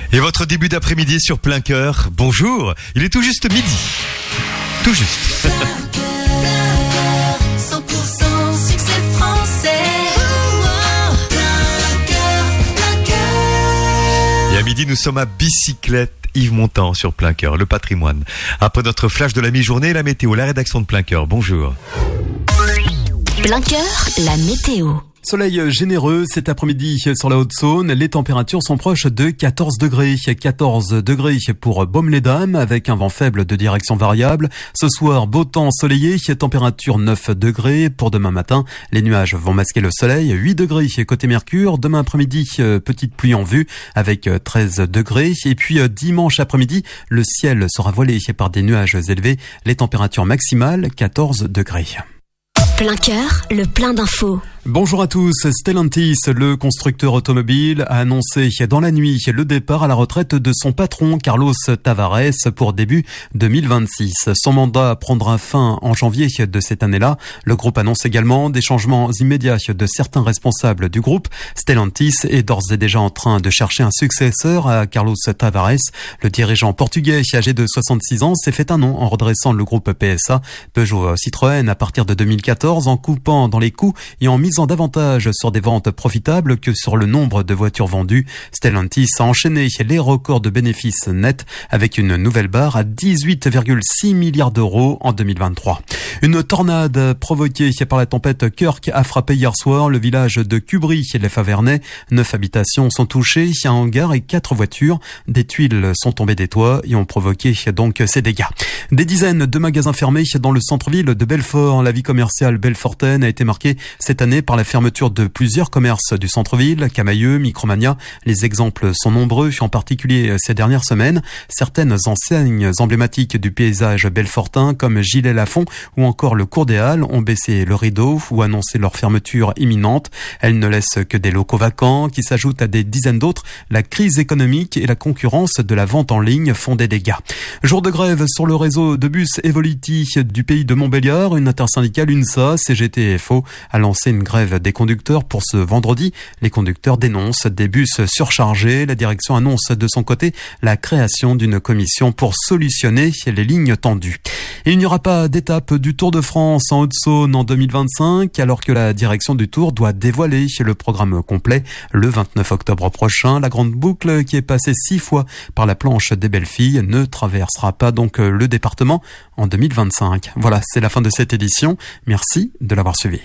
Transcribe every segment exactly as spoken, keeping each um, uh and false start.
Et votre début d'après-midi sur Plein Cœur, bonjour, il est tout juste midi. Tout juste. cent pour cent succès français. Plein Cœur, Plein Cœur. Et à midi, nous sommes à Bicyclette Yves Montand sur Plein Cœur, le patrimoine. Après notre flash de la mi-journée, la météo, la rédaction de Plein Cœur, bonjour. Plein Cœur, la météo. Soleil généreux cet après-midi sur la Haute-Saône. Les températures sont proches de quatorze degrés. quatorze degrés pour Baume-les-Dames avec un vent faible de direction variable. Ce soir, beau temps ensoleillé, température neuf degrés. Pour demain matin, les nuages vont masquer le soleil. huit degrés côté Mercure. Demain après-midi, petite pluie en vue avec treize degrés. Et puis dimanche après-midi, le ciel sera voilé par des nuages élevés. Les températures maximales, quatorze degrés. Plein Cœur, le plein d'infos. Bonjour à tous. Stellantis, le constructeur automobile, a annoncé dans la nuit le départ à la retraite de son patron Carlos Tavares pour début deux mille vingt-six. Son mandat prendra fin en janvier de cette année-là. Le groupe annonce également des changements immédiats de certains responsables du groupe. Stellantis est d'ores et déjà en train de chercher un successeur à Carlos Tavares. Le dirigeant portugais, âgé de soixante-six ans, s'est fait un nom en redressant le groupe P S A, Peugeot Citroën, à partir de deux mille quatorze, en coupant dans les coûts et en misant davantage sur des ventes profitables que sur le nombre de voitures vendues. Stellantis a enchaîné les records de bénéfices nets avec une nouvelle barre à dix-huit virgule six milliards d'euros en deux mille vingt-trois. Une tornade provoquée par la tempête Kirk a frappé hier soir le village de Cubry et les Favernais. Neuf habitations sont touchées, un hangar et quatre voitures. Des tuiles sont tombées des toits et ont provoqué donc ces dégâts. Des dizaines de magasins fermés dans le centre-ville de Belfort. La vie commerciale belfortaine a été marquée cette année par la fermeture de plusieurs commerces du centre-ville, Camaïeux, Micromania. Les exemples sont nombreux, en particulier ces dernières semaines. Certaines enseignes emblématiques du paysage belfortain, comme Gilles Lafont ou encore le Cours des Halles, ont baissé le rideau ou annoncé leur fermeture imminente. Elles ne laissent que des locaux vacants qui s'ajoutent à des dizaines d'autres. La crise économique et la concurrence de la vente en ligne font des dégâts. Jour de grève sur le réseau de bus Evolity du pays de Montbéliard. Une intersyndicale UNSA, C G T F O, a lancé une grève des conducteurs pour ce vendredi. Les conducteurs dénoncent des bus surchargés. La direction annonce de son côté la création d'une commission pour solutionner les lignes tendues. Et il n'y aura pas d'étape du Tour de France en Haute-Saône en deux mille vingt-cinq, alors que la direction du Tour doit dévoiler le programme complet le vingt-neuf octobre prochain. La grande boucle, qui est passée six fois par la planche des belles filles, ne traversera pas donc le département en deux mille vingt-cinq. Voilà, c'est la fin de cette édition. Merci de l'avoir suivi.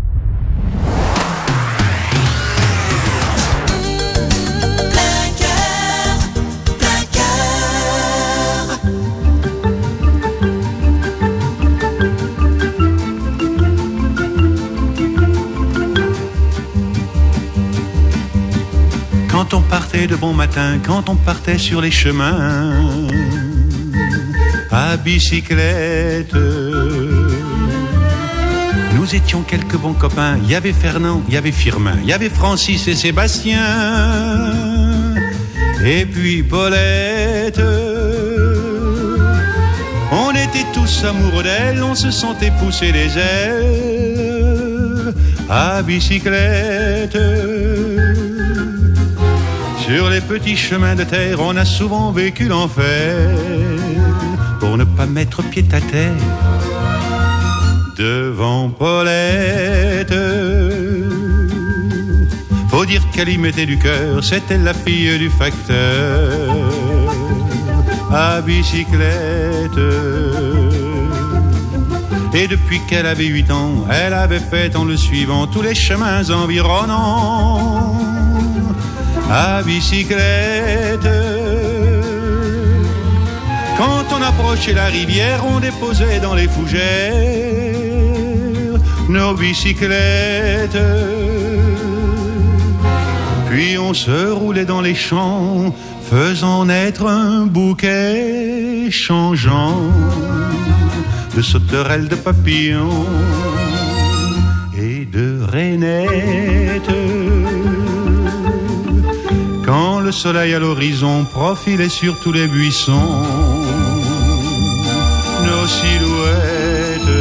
Quand on partait de bon matin, quand on partait sur les chemins à bicyclette, nous étions quelques bons copains. Il y avait Fernand, il y avait Firmin, il y avait Francis et Sébastien, et puis Paulette. On était tous amoureux d'elle, on se sentait pousser les ailes à bicyclette. Sur les petits chemins de terre, on a souvent vécu l'enfer pour ne pas mettre pied à terre devant Paulette. Faut dire qu'elle y mettait du cœur, c'était la fille du facteur à bicyclette. Et depuis qu'elle avait huit ans, elle avait fait en le suivant tous les chemins environnants à bicyclette. Quand on approchait la rivière, on déposait dans les fougères nos bicyclettes. Puis on se roulait dans les champs, faisant naître un bouquet changeant de sauterelles, de papillons et de rainettes. Quand le soleil à l'horizon profilait sur tous les buissons nos silhouettes,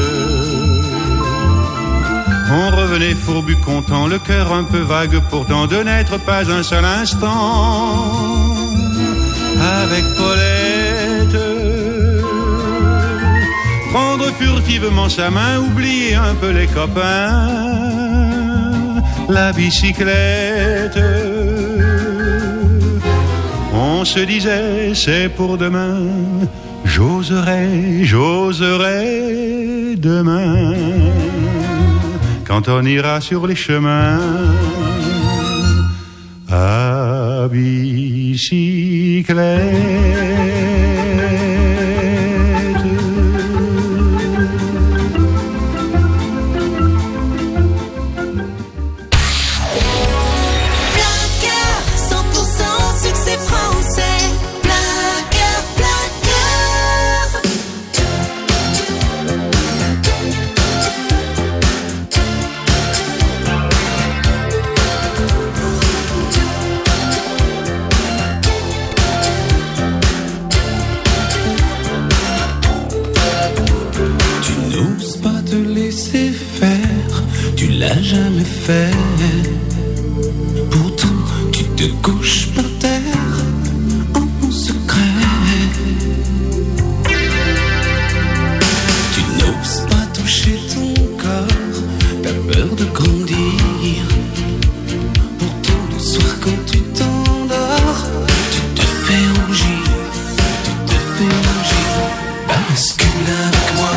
on revenait fourbu content, le cœur un peu vague pourtant, de n'être pas un seul instant avec Paulette. Prendre furtivement sa main, oublier un peu les copains. La bicyclette. On se disait c'est pour demain. J'oserai, j'oserai demain. Quand on ira sur les chemins à bicyclette. Jamais fait. Pourtant, tu te couches par terre en secret. Tu n'oses pas toucher ton corps, t'as peur de grandir. Pourtant, le soir quand tu t'endors, tu te fais rougir, tu te fais rougir. Bascule avec moi.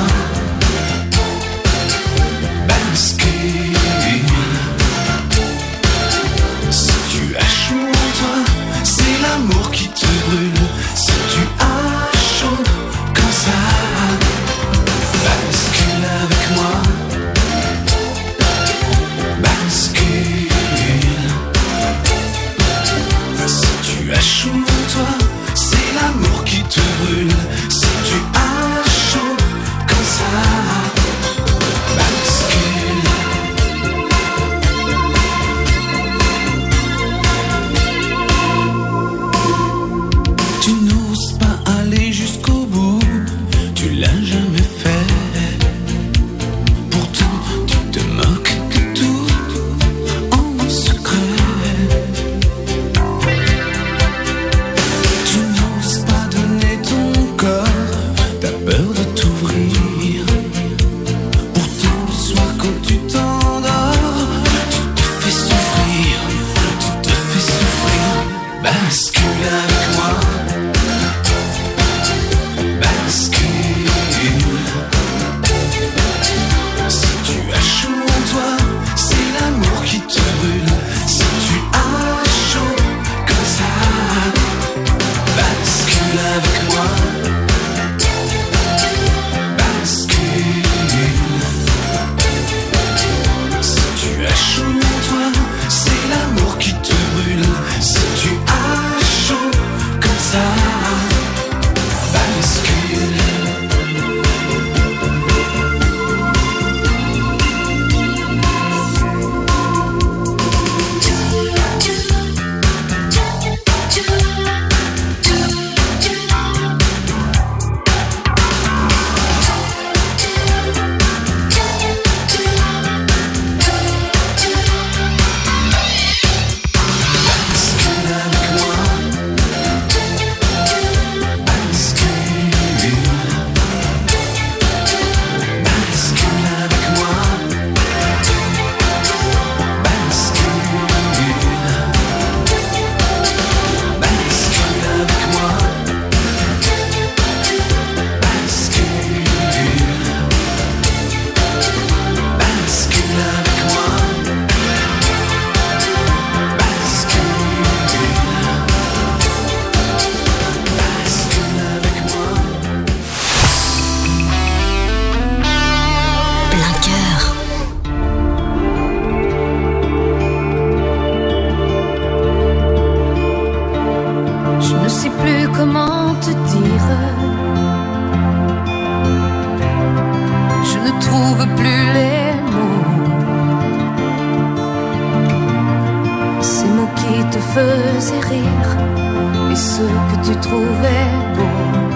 faisais rire et ce que tu trouvais beau.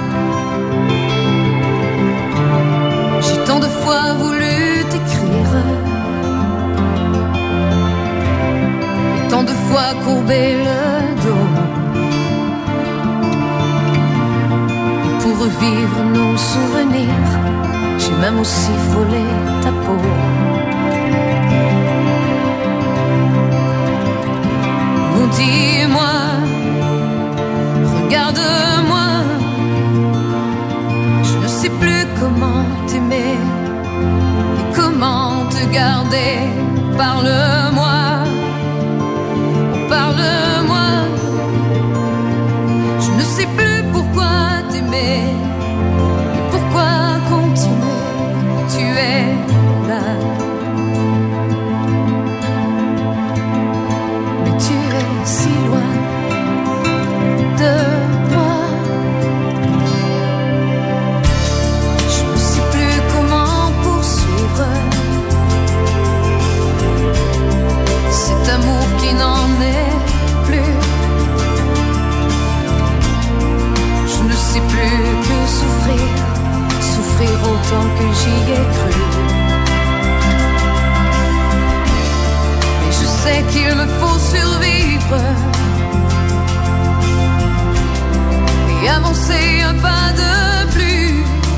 J'ai tant de fois voulu t'écrire et tant de fois courbé le dos. revivre nos souvenirs. J'ai même aussi frôlé ta peau. Oh, dis-moi, regarde-moi. Je ne sais plus comment t'aimer et comment te garder. Parle-moi, parle-moi. Je ne sais plus pourquoi t'aimer et pourquoi continuer. Tu es là, mais tu es si loin de moi. Je ne sais plus comment poursuivre cet amour qui n'en est plus. Je ne sais plus que souffrir, souffrir autant que j'y ai cru. Mais je sais qu'il me faut survivre et avancer un pas de plus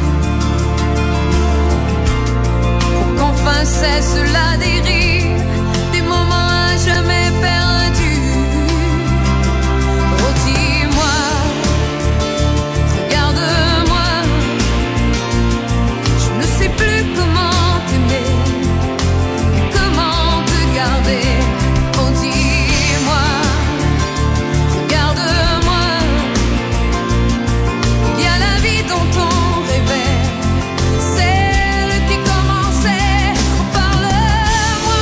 pour qu'enfin cesse la dérive des moments à jamais perdus. Oh, dis-moi, regarde-moi. Je ne sais plus comment t'aimer et comment te garder. Oh, dis-moi, regarde-moi. Il y a la vie dont on rêvait, celle qui commençait. Oh, parle-moi,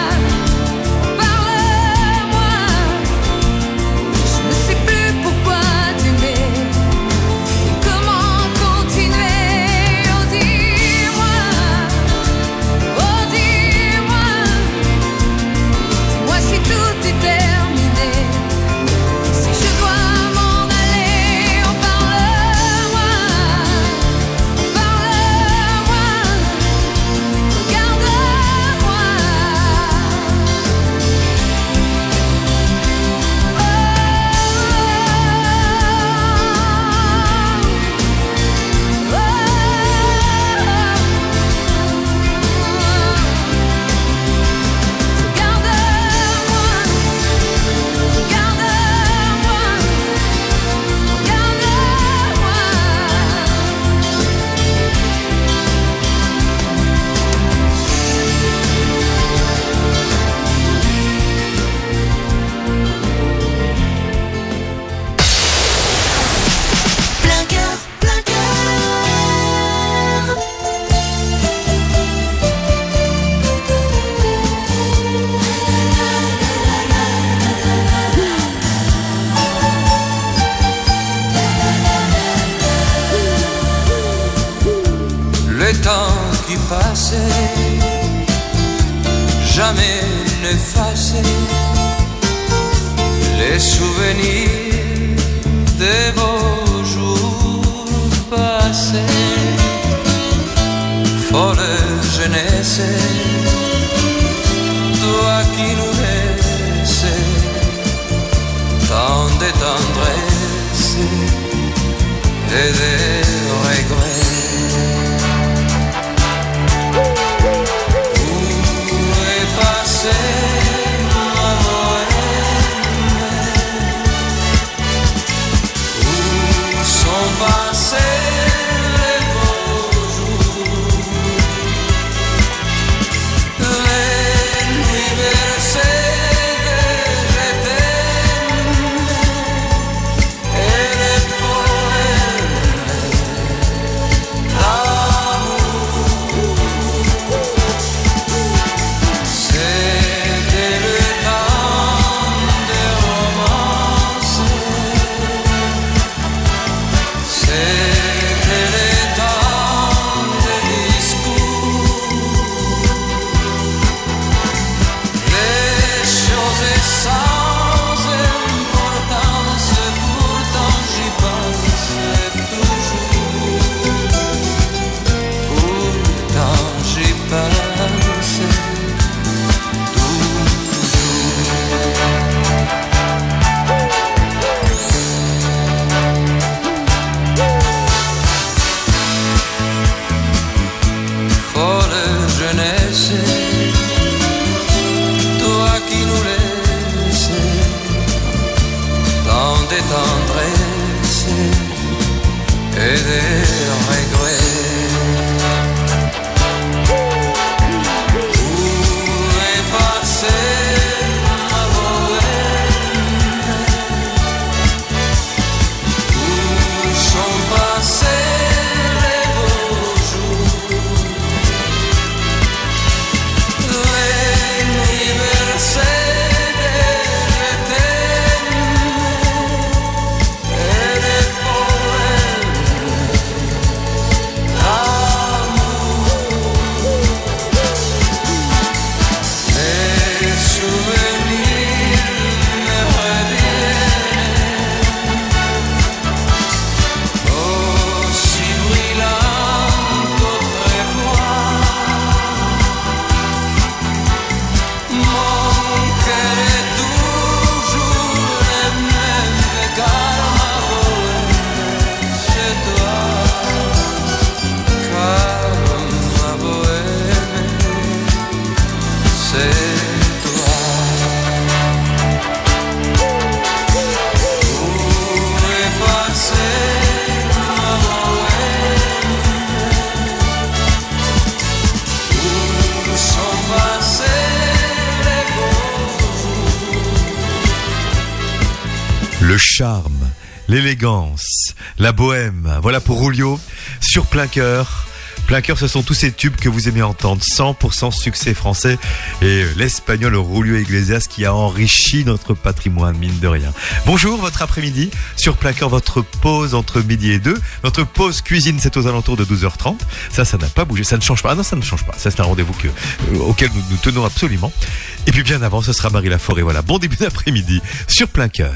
parle-moi. Je ne sais plus pourquoi t'aimer et comment continuer. Oh, dis-moi, oh, dis-moi. Dis-moi si tout est terminé, si je dois m'en aller. Oh, parle-moi, parle-moi. Regarde-moi. Plein cœur, plein cœur. Le temps qui passait, jamais n'effacé les souvenirs des beaux jours passés. Folle jeunesse, toi qui nous laissais tant de tendresse et de regrets. Say des tendresses et des regrets. Où est passée ma bohème? Où sont passés les beaux jours? Les nuits bercées d'été et des poèmes d'amour. Les souvenirs me reviennent aussi brillants qu'autrefois. Mon cœur est toujours le même, car ma bohème, c'est toi. Car ma bohème, c'est toi. Où est passée ma bohème? Où sont passés les beaux jours? Le charme, l'élégance, la bohème, voilà pour Rulio sur Plein Cœur. Plein Cœur, ce sont tous ces tubes que vous aimez entendre, cent pour cent succès français, et l'espagnol Julio Iglesias qui a enrichi notre patrimoine, mine de rien. Bonjour, votre après-midi sur Plein Cœur, votre pause entre midi et deux. Notre pause cuisine, c'est aux alentours de douze heures trente. Ça, ça n'a pas bougé, ça ne change pas. Ah non, ça ne change pas. Ça, c'est un rendez-vous que, euh, auquel nous nous tenons absolument. Et puis bien avant, ce sera Marie Laforêt. Voilà, bon début d'après-midi sur Plein Cœur.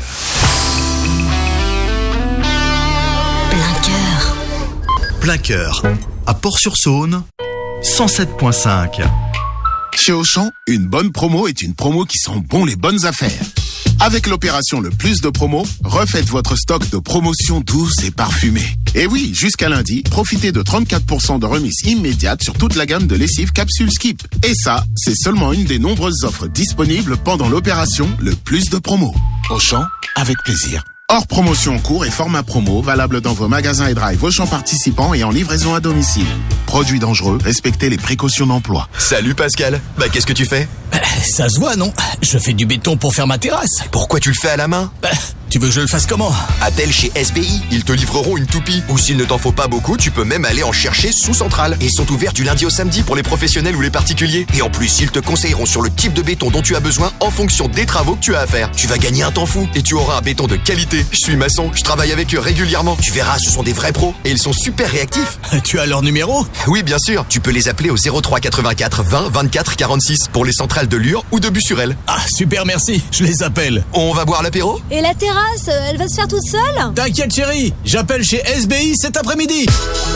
Plein cœur. Plein Cœur, à Port-sur-Saône, cent sept virgule cinq. Chez Auchan, une bonne promo est une promo qui sent bon les bonnes affaires. Avec l'opération Le Plus de Promo, refaites votre stock de promotions douces et parfumées. Et oui, jusqu'à lundi, profitez de trente-quatre pour cent de remise immédiate sur toute la gamme de lessive Capsule Skip. Et ça, c'est seulement une des nombreuses offres disponibles pendant l'opération Le Plus de Promo. Auchan, avec plaisir. Hors promotion en cours et format promo, valable dans vos magasins et drive Auchan participants et en livraison à domicile. Produits dangereux, respectez les précautions d'emploi. Salut Pascal, bah qu'est-ce que tu fais? Ça se voit, non? Je fais du béton pour faire ma terrasse. Pourquoi tu le fais à la main? Bah, tu veux que je le fasse comment? Appelle chez S B I, ils te livreront une toupie. Ou s'il ne t'en faut pas beaucoup, tu peux même aller en chercher sous centrale. Et ils sont ouverts du lundi au samedi pour les professionnels ou les particuliers. Et en plus, ils te conseilleront sur le type de béton dont tu as besoin en fonction des travaux que tu as à faire. Tu vas gagner un temps fou et tu auras un béton de qualité. Je suis maçon, je travaille avec eux régulièrement. Tu verras, ce sont des vrais pros et ils sont super réactifs. Tu as leur numéro? Oui, bien sûr. Tu peux les appeler au zéro trois quatre-vingt-quatre vingt vingt-quatre quarante-six pour les centrales de Lure ou de Bussurel. Ah, super, merci. Je les appelle. On va boire l'apéro? Et la terrasse, elle va se faire toute seule? T'inquiète, chérie. J'appelle chez S B I cet après-midi.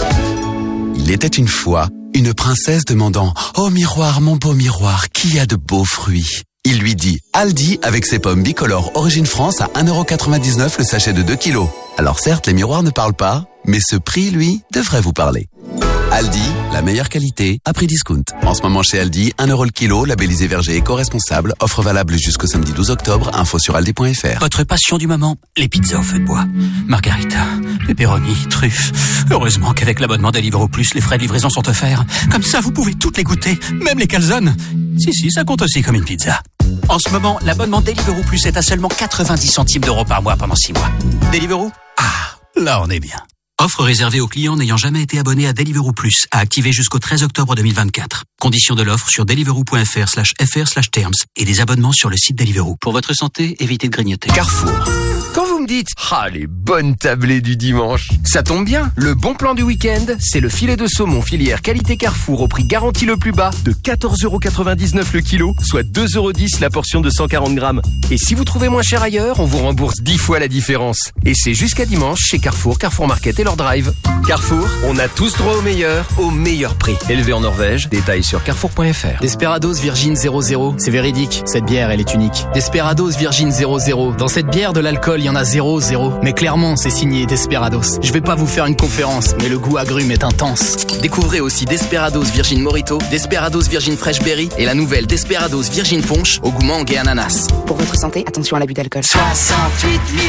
Il était une fois une princesse demandant « Oh miroir, mon beau miroir, qui a de beaux fruits ?» Il lui dit « Aldi avec ses pommes bicolores Origine France à un euro quatre-vingt-dix-neuf le sachet de deux kilos. » Alors certes, les miroirs ne parlent pas, mais ce prix, lui, devrait vous parler. Aldi, la meilleure qualité à prix discount. En ce moment chez Aldi, un euro le kilo, labellisé verger éco-responsable. Offre valable jusqu'au samedi douze octobre. Info sur aldi point fr. Votre passion du moment, les pizzas au feu de bois. Margarita, pepperoni, truffes. Heureusement qu'avec l'abonnement Deliveroo Plus, les frais de livraison sont offerts. Comme ça, vous pouvez toutes les goûter, même les calzones. Si, si, ça compte aussi comme une pizza. En ce moment, l'abonnement Deliveroo Plus est à seulement quatre-vingt-dix centimes d'euros par mois pendant six mois. Deliveroo? Ah, là on est bien. Offre réservée aux clients n'ayant jamais été abonnés à Deliveroo Plus, à activer jusqu'au treize octobre deux mille vingt-quatre. Conditions de l'offre sur deliveroo point fr slash fr slash terms et des abonnements sur le site Deliveroo. Pour votre santé, évitez de grignoter. Carrefour. Quand vous me dites « Ah, les bonnes tablées du dimanche », ça tombe bien. Le bon plan du week-end, c'est le filet de saumon filière qualité Carrefour au prix garanti le plus bas de quatorze euros quatre-vingt-dix-neuf le kilo, soit deux euros dix la portion de cent quarante grammes. Et si vous trouvez moins cher ailleurs, on vous rembourse dix fois la différence. Et c'est jusqu'à dimanche chez Carrefour, Carrefour Market et leur drive. Carrefour, on a tous droit au meilleur, au meilleur prix. Élevé en Norvège, détails sur carrefour point fr. Desperados Virgin zéro zéro, c'est véridique, cette bière elle est unique. Desperados Virgin zéro zéro, dans cette bière de l'alcool il y en a zéro zéro, mais clairement c'est signé Desperados. Je vais pas vous faire une conférence, mais le goût agrume est intense. Découvrez aussi Desperados Virgin Morito, Desperados Virgin Fresh Berry et la nouvelle Desperados Virgin Punch au goût mangue et ananas. Pour votre santé, attention à l'abus d'alcool. soixante-huit millions de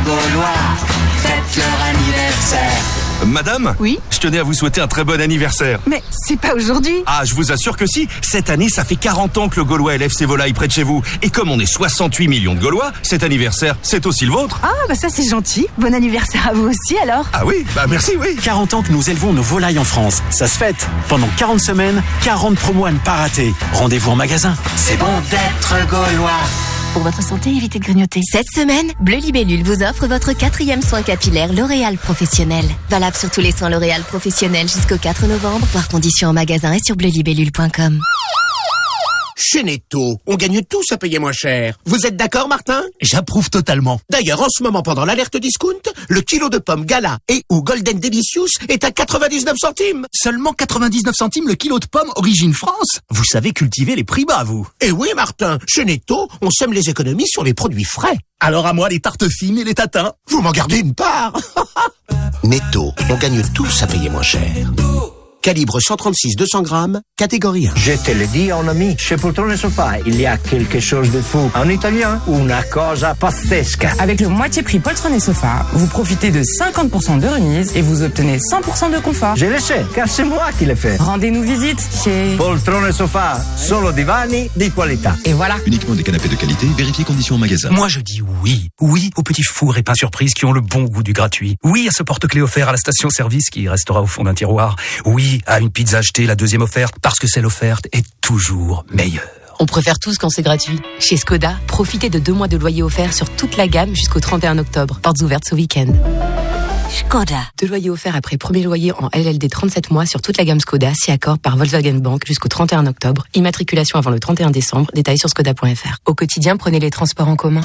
Gaulois fêtent leur anniversaire. Madame ? Oui ? Je tenais à vous souhaiter un très bon anniversaire. Mais c'est pas aujourd'hui. Ah, je vous assure que si. Cette année, ça fait quarante ans que le Gaulois élève ses volailles près de chez vous. Et comme on est soixante-huit millions de Gaulois, cet anniversaire, c'est aussi le vôtre. Ah, bah ça c'est gentil. Bon anniversaire à vous aussi alors. Ah oui, bah merci, oui. quarante ans que nous élevons nos volailles en France. Ça se fête. Pendant quarante semaines, quarante promos à ne pas rater. Rendez-vous en magasin. C'est bon d'être Gaulois. Pour votre santé, évitez de grignoter. Cette semaine, Bleu Libellule vous offre votre quatrième soin capillaire L'Oréal Professionnel. Valable sur tous les soins L'Oréal Professionnel jusqu'au quatre novembre. Voir conditions en magasin et sur bleu libellule point com. Chez Netto, on gagne tous à payer moins cher. Vous êtes d'accord, Martin? J'approuve totalement. D'ailleurs, en ce moment, pendant l'alerte discount, le kilo de pommes Gala et ou Golden Delicious est à quatre-vingt-dix-neuf centimes. Seulement quatre-vingt-dix-neuf centimes le kilo de pommes origine France. Vous savez cultiver les prix bas, vous. Eh oui, Martin, chez Netto, on sème les économies sur les produits frais. Alors à moi les tartes fines et les tatins. Vous m'en gardez une part. Netto, on gagne tous à payer moins cher. Calibre cent trente-six deux cents grammes, catégorie un. Je te le dis, en ami, chez Poltrone Sofa, il y a quelque chose de fou. En italien, una cosa pazzesca. Avec le moitié prix Poltrone Sofa, vous profitez de cinquante pour cent de remise et vous obtenez cent pour cent de confort. Je le sais, car c'est moi qui l'ai fait. Rendez-nous visite chez Poltrone Sofa, solo divani di qualità. Et voilà. Uniquement des canapés de qualité, vérifiez conditions en magasin. Moi je dis oui. Oui aux petits fours et pains surprises qui ont le bon goût du gratuit. Oui à ce porte-clés offert à la station-service qui restera au fond d'un tiroir. Oui à une pizza achetée, la deuxième offerte, parce que celle offerte est toujours meilleure. On préfère tous quand c'est gratuit. Chez Skoda, profitez de deux mois de loyer offert sur toute la gamme jusqu'au trente et un octobre. Portes ouvertes ce week-end. Skoda. Deux loyers offerts après premier loyer en L L D trente-sept mois sur toute la gamme Skoda, si accord par Volkswagen Bank jusqu'au trente et un octobre. Immatriculation avant le trente et un décembre. Détails sur skoda point f r. Au quotidien, prenez les transports en commun.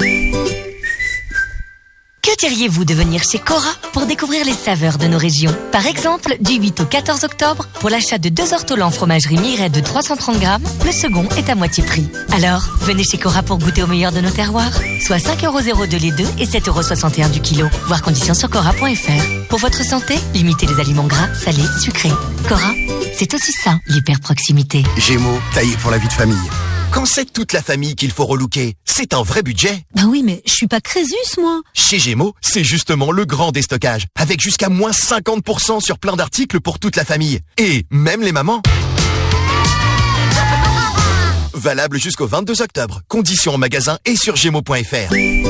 Que diriez-vous de venir chez Cora pour découvrir les saveurs de nos régions? Par exemple, du huit au quatorze octobre, pour l'achat de deux ortolans fromagerie Miret de trois cent trente grammes, le second est à moitié prix. Alors, venez chez Cora pour goûter au meilleur de nos terroirs. Soit cinq euros zéro deux les deux et sept euros soixante et un du kilo. Voir conditions sur cora point f r. Pour votre santé, limitez les aliments gras, salés, sucrés. Cora, c'est aussi ça, l'hyper proximité. Gémeaux, taillé pour la vie de famille. Quand c'est toute la famille qu'il faut relooker, c'est un vrai budget. Bah oui, mais je suis pas Crésus, moi. Chez Gémeaux, c'est justement le grand déstockage, avec jusqu'à moins cinquante pour cent sur plein d'articles pour toute la famille. Et même les mamans. Valable jusqu'au vingt-deux octobre. Conditions en magasin et sur gémeaux point f r.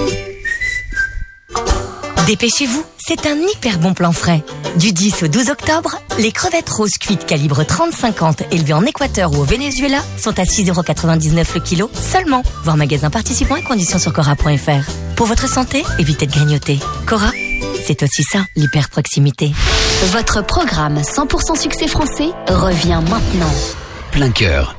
Dépêchez-vous, c'est un hyper bon plan frais. Du dix au douze octobre, les crevettes roses cuites calibre trente cinquante élevées en Équateur ou au Venezuela sont à six euros quatre-vingt-dix-neuf le kilo seulement. Voir magasin participant et conditions sur cora point f r. Pour votre santé, évitez de grignoter. Cora, c'est aussi ça, l'hyper proximité. Votre programme cent pour cent succès français revient maintenant. Plein cœur.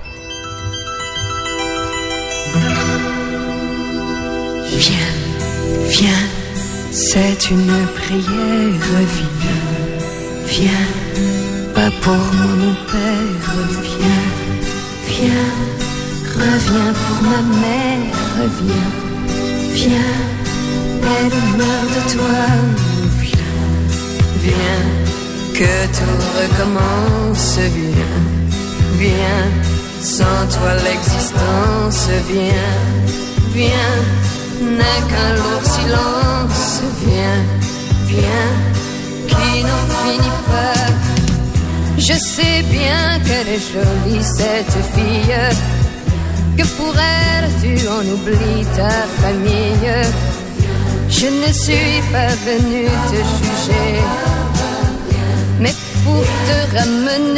Viens, viens. C'est une prière, viens, viens, pas pour moi mon père, viens, viens, reviens pour ma mère, viens, viens, elle meurt de toi, viens, viens, que tout recommence, viens, viens, sans toi l'existence, viens, viens. N'est qu'un lourd silence, viens, viens, qui n'en finit pas. Je sais bien qu'elle est jolie, cette fille, que pour elle tu en oublies ta famille. Je ne suis pas venue te juger, mais pour te ramener.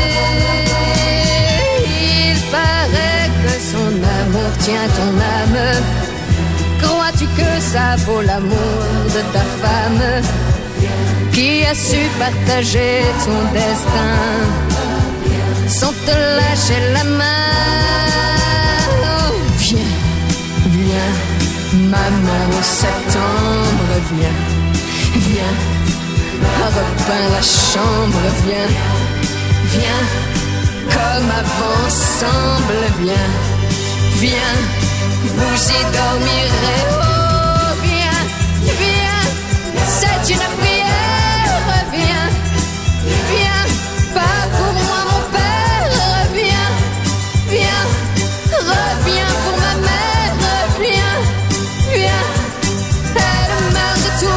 Il paraît que son amour tient ton âme. Crois-tu que ça vaut l'amour de ta femme qui a su partager ton destin sans te lâcher la main? Oh, viens, viens, maman au septembre, viens, viens, repeins la chambre, viens, viens, comme avant ensemble, viens, viens. Vous y dormirez, oh viens, viens, c'est une prière, viens, viens, pas pour moi mon père, viens, viens, reviens pour ma mère, viens, viens, elle meurt de toi.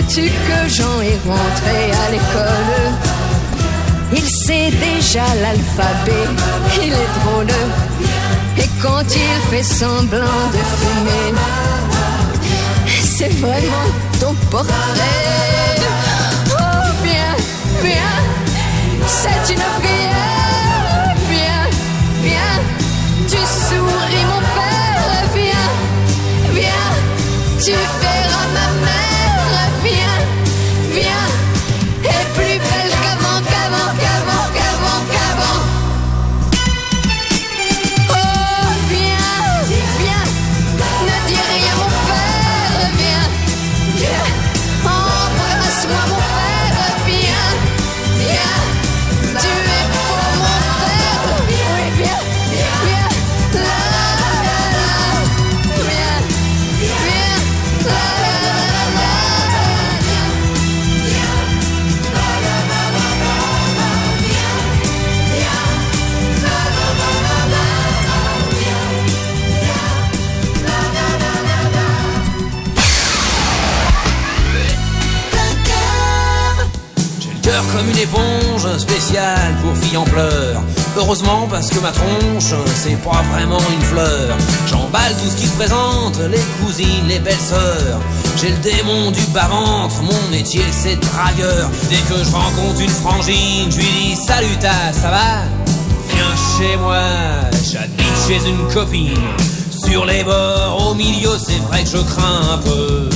Sais-tu que Jean est rentré à l'école? Il sait déjà l'alphabet, il est drôle. Et quand il fait semblant de fumer, c'est vraiment ton portrait. Oh, viens, viens, c'est une prière. Viens, viens, tu souris mon père. Viens, viens, tu verras ma mère. Viens, viens, et plus belle qu'avant, qu'avant, qu'avant, qu'avant, qu'avant. Oh, viens, viens, ne dis rien mon père. Viens, viens, embrasse-moi mon père. Viens, viens, tu es pour mon père. Oui, viens, viens, la la la la. Viens, viens, la la la la. J'ai le cœur comme une éponge spéciale pour filles en pleurs. Heureusement parce que ma tronche, c'est pas vraiment une fleur. J'emballe tout ce qui se présente, les cousines, les belles-sœurs. J'ai le démon du bas-ventre, mon métier c'est dragueur. Dès que je rencontre une frangine, je lui dis salut ta, ça va? Viens chez moi, j'habite chez une copine. Sur les bords, au milieu, c'est vrai que je crains un peu.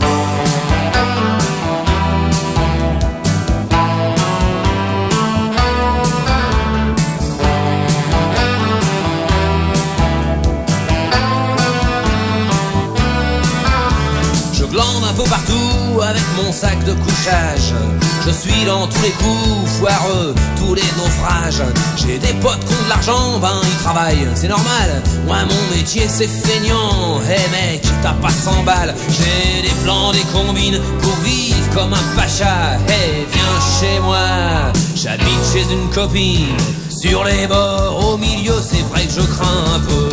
Je glande un peu partout avec mon sac de couchage. Je suis dans tous les coups foireux, tous les naufrages. J'ai des potes qui ont de l'argent, ben ils travaillent, c'est normal. Moi mon métier c'est feignant. Hey mec, t'as pas cent balles. J'ai des plans, des combines pour vivre comme un pacha. Hey, viens chez moi, j'habite chez une copine. Sur les bords, au milieu, c'est vrai que je crains un peu.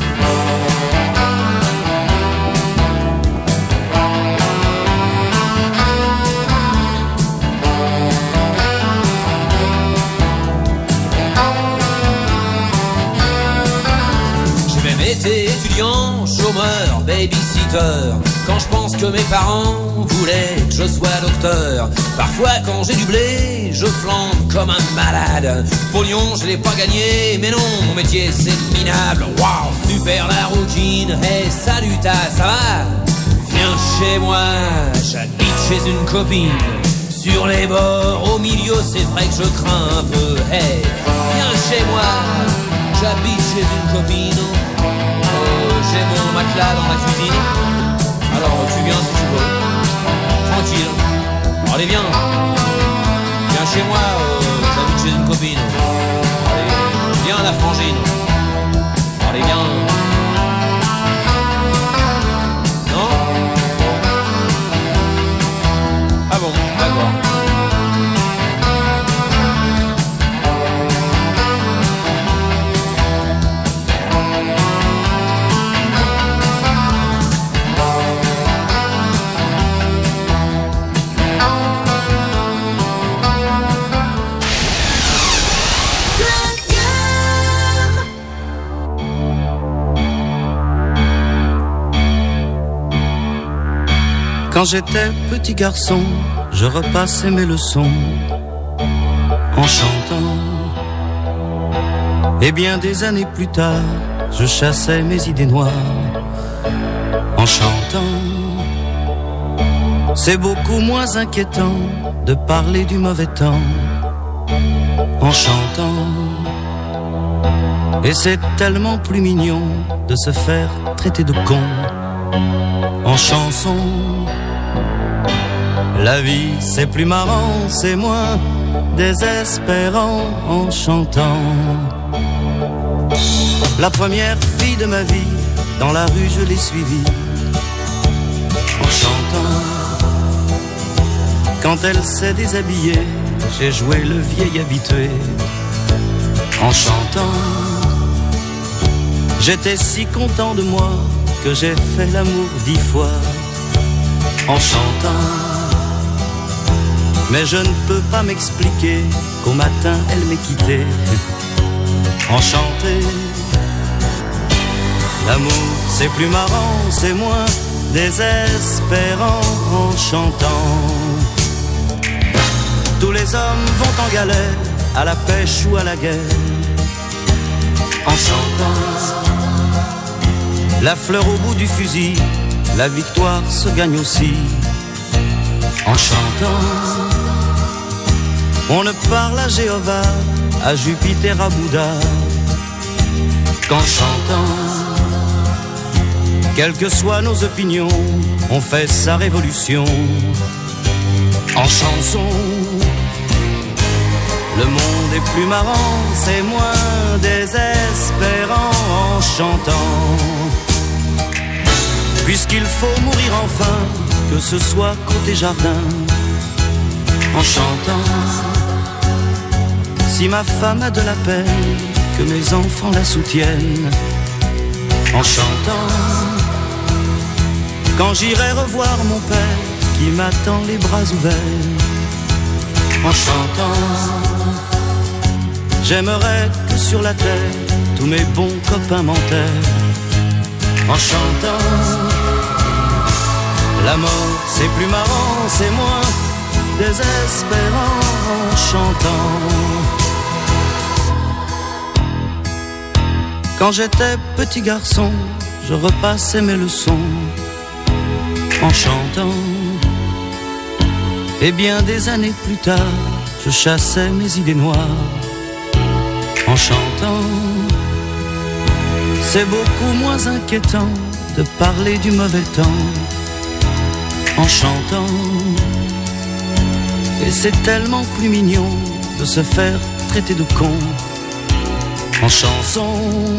J'étais étudiant, chômeur, babysitter. Quand je pense que mes parents voulaient que je sois docteur. Parfois quand j'ai du blé, je flambe comme un malade. Pognon, je l'ai pas gagné, mais non, mon métier c'est minable. Waouh, super la routine. Hey, salut ta, ça va? Viens chez moi, j'habite chez une copine. Sur les bords, au milieu, c'est vrai que je crains un peu. Hey, viens chez moi, j'habite chez une copine. J'ai mon matelas dans la cuisine. Alors tu viens si tu veux. Tranquille. Allez viens. Viens chez moi, euh, j'habite chez une copine. Allez, viens la frangine. Allez viens. Non? Ah bon, d'accord. Quand j'étais petit garçon, je repassais mes leçons en chantant. Et bien des années plus tard, je chassais mes idées noires en chantant. C'est beaucoup moins inquiétant de parler du mauvais temps en chantant. Et c'est tellement plus mignon de se faire traiter de con en chanson. La vie c'est plus marrant, c'est moins désespérant en chantant. La première fille de ma vie, dans la rue je l'ai suivie en chantant. Quand elle s'est déshabillée, j'ai joué le vieil habitué en chantant. J'étais si content de moi que j'ai fait l'amour dix fois en chantant. Mais je ne peux pas m'expliquer qu'au matin elle m'ait quitté. Enchanté, l'amour c'est plus marrant, c'est moins désespérant en chantant. Tous les hommes vont en galère, à la pêche ou à la guerre, en chantant. La fleur au bout du fusil, la victoire se gagne aussi en chantant. On ne parle à Jéhovah, à Jupiter, à Bouddha qu'en chantant. Quelles que soient nos opinions, on fait sa révolution en chanson. Le monde est plus marrant, c'est moins désespérant en chantant. Puisqu'il faut mourir enfin, que ce soit côté jardin, en chantant. Si ma femme a de la peine, que mes enfants la soutiennent, en chantant. Quand j'irai revoir mon père, qui m'attend les bras ouverts, en chantant. J'aimerais que sur la terre, tous mes bons copains m'enterrent, en chantant. La mort c'est plus marrant, c'est moins désespérant en chantant. Quand j'étais petit garçon, je repassais mes leçons en chantant. Et bien des années plus tard, je chassais mes idées noires en chantant. C'est beaucoup moins inquiétant de parler du mauvais temps en chantant. Et c'est tellement plus mignon de se faire traiter de con en chanson.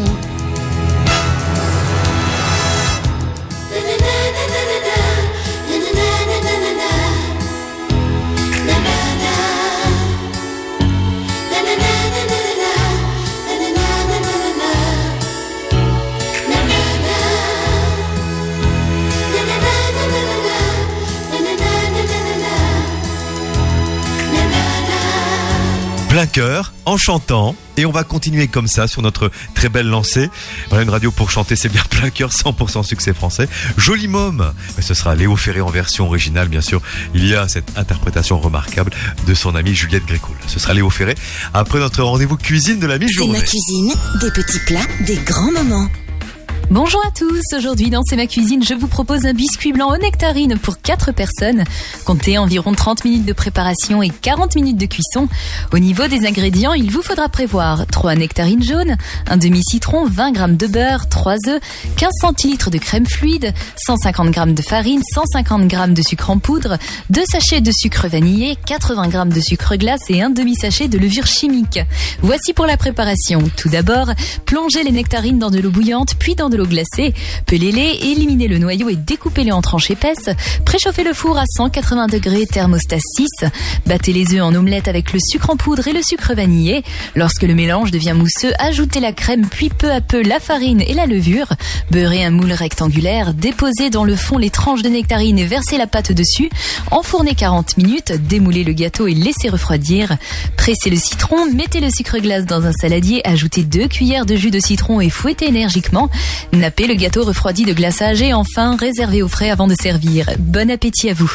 Plein cœur, en chantant, et on va continuer comme ça sur notre très belle lancée. Voilà, une radio pour chanter, c'est bien plein cœur, cent pour cent succès français. Joli môme, mais ce sera Léo Ferré en version originale, bien sûr. Il y a cette interprétation remarquable de son amie Juliette Grécoul. Ce sera Léo Ferré après notre rendez-vous cuisine de la mi-journée. C'est ma cuisine, des petits plats, des grands moments. Bonjour à tous, aujourd'hui dans C'est ma cuisine, je vous propose un biscuit blanc aux nectarines pour quatre personnes. Comptez environ trente minutes de préparation et quarante minutes de cuisson. Au niveau des ingrédients, il vous faudra prévoir trois nectarines jaunes, un demi-citron, vingt grammes de beurre, trois œufs, quinze centilitres de crème fluide, cent cinquante grammes de farine, cent cinquante grammes de sucre en poudre, deux sachets de sucre vanillé, quatre-vingts grammes de sucre glace et un demi-sachet de levure chimique. Voici pour la préparation. Tout d'abord, plongez les nectarines dans de l'eau bouillante, puis dans de l'eau glacée. Pelez-les, éliminez le noyau et découpez-les en tranches épaisses. Préchauffez le four à cent quatre-vingts degrés, thermostat six. Battez les œufs en omelette avec le sucre en poudre et le sucre vanillé. Lorsque le mélange devient mousseux, ajoutez la crème, puis peu à peu la farine et la levure. Beurrez un moule rectangulaire, déposez dans le fond les tranches de nectarines et versez la pâte dessus. Enfournez quarante minutes, démoulez le gâteau et laissez refroidir. Pressez le citron, mettez le sucre glace dans un saladier, ajoutez deux cuillères de jus de citron et fouettez énergiquement. Nappez le gâteau refroidi de glaçage et enfin réservez au frais avant de servir. Bon appétit à vous.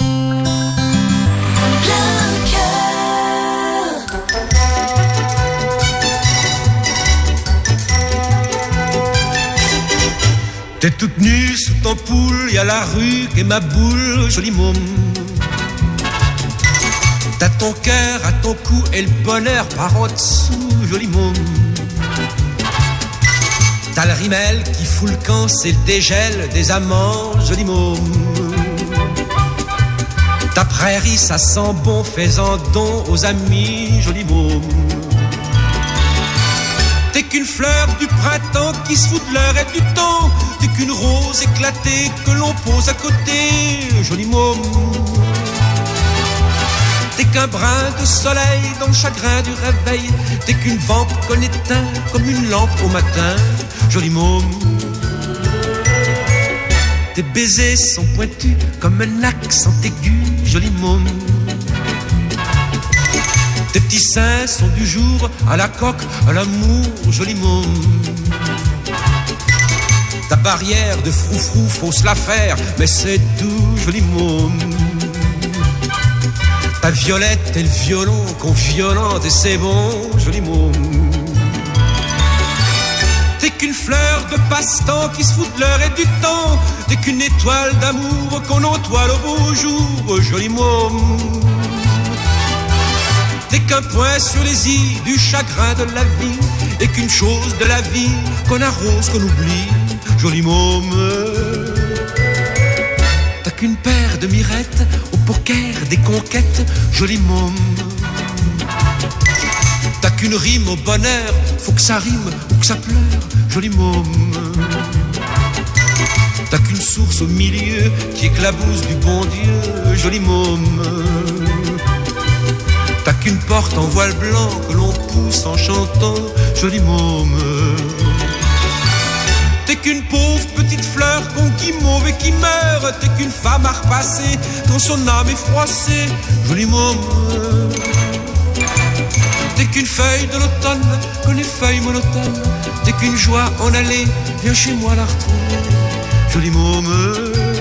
T'es toute nue sous ton poule, y'a la rue qu'est ma boule, joli môme. T'as ton cœur à ton cou et le bonheur par en dessous, joli môme. T'as le rimel qui fout le camp, c'est le dégel des amants, joli môme. Ta prairie, ça sent bon, fais-en don aux amis, joli môme. T'es qu'une fleur du printemps qui se fout de l'heure et du temps. T'es qu'une rose éclatée que l'on pose à côté, joli môme. T'es qu'un brin de soleil dans le chagrin du réveil. T'es qu'une vente qu'on éteint comme une lampe au matin, joli môme. Tes baisers sont pointus comme un accent aigu, joli môme. Tes petits seins sont du jour à la coque, à l'amour, joli môme. Ta barrière de froufrou, faut se la faire, mais c'est doux, joli môme. Ta violette et le violon qu'on violente et c'est bon, joli môme. T'es qu'une fleur de passe-temps qui se fout de l'heure et du temps. T'es qu'une étoile d'amour qu'on entoile au beau jour, joli môme. T'es qu'un point sur les i du chagrin de la vie. Et qu'une chose de la vie qu'on arrose, qu'on oublie, joli môme. T'as qu'une paire de mirettes au poker des conquêtes, joli môme. T'as qu'une rime au bonheur, faut que ça rime ou que ça pleure, joli môme. T'as qu'une source au milieu qui éclabousse du bon Dieu, joli môme. T'as qu'une porte en voile blanc que l'on pousse en chantant, joli môme. T'es qu'une pauvre petite fleur qu'on guimauve et qui meurt. T'es qu'une femme à repasser quand son âme est froissée, joli môme. T'es qu'une feuille de l'automne, comme les feuilles monotones. T'es qu'une joie en allée, viens chez moi la retrouver, joli môme.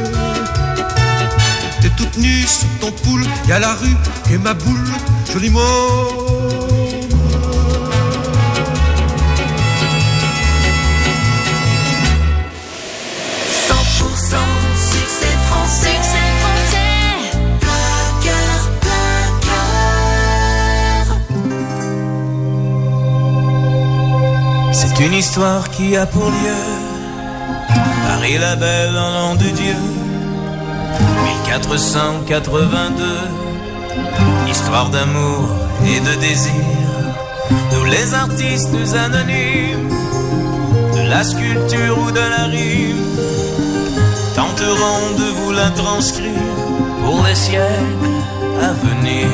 T'es toute nue sous ton poule, y'a la rue qui est ma boule, joli môme. cent pour cent succès français, succès français. Plein cœur, plein cœur. C'est une histoire qui a pour lieu Paris la belle en nom de Dieu, mille quatre cent quatre-vingt-deux. Histoire d'amour et de désir. Tous les artistes anonymes de la sculpture ou de la rime tenteront de vous la transcrire pour les siècles à venir.